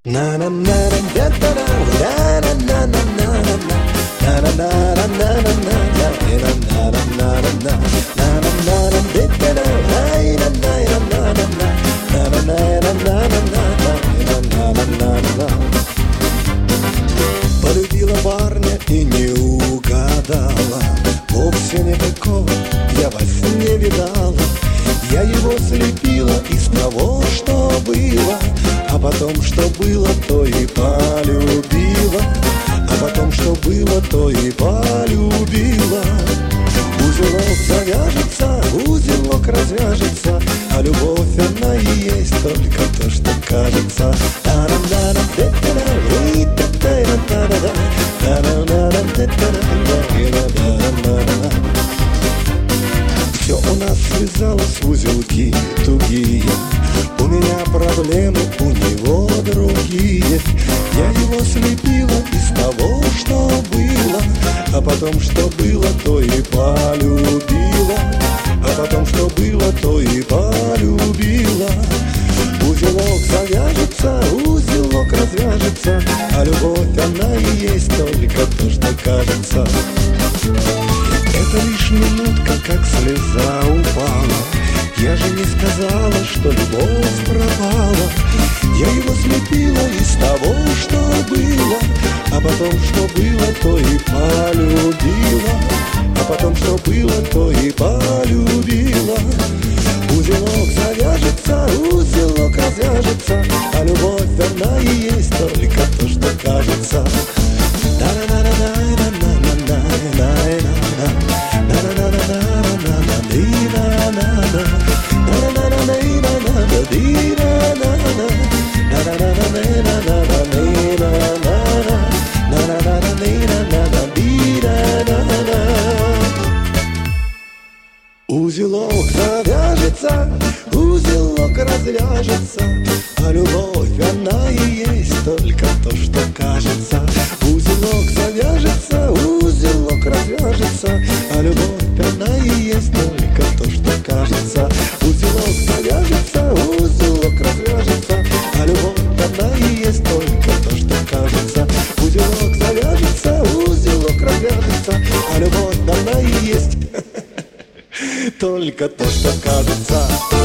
Полюбила парня и не угадала, вовсе не такого я во сне видала. Я его слепила из того, что было, а потом, что было, то и полюбила. А потом, что было, то и полюбила. Узелок завяжется, узелок развяжется, а любовь она и есть только то, что кажется. Все у нас связалось в узелки тугие. У меня проблемы, у него другие. Я его слепила из того, что было, а потом, что было, то и полюбила. А потом, что было, то и полюбила. Узелок завяжется, узелок развяжется, а любовь она и есть только то, что кажется. Это лишь минутка, как слеза упала. Я же не сказала, что любовь пропала. Я его слепила из того, что было, а потом, что было, то и полюбила. А потом, что было, то и полюбила. Узелок завяжется, узелок развяжется, а любовь она и есть только то, что кажется. Узелок завяжется, узелок развяжется, а любовь она и есть только то, что кажется. Узелок завяжется, узелок развяжется, а любовь она и есть только то, что кажется. Узелок завяжется, узелок развяжется, а любовь она и есть только то, что кажется. Узелок завяжется, узелок развяжется, а любовь она и есть только то, что кажется.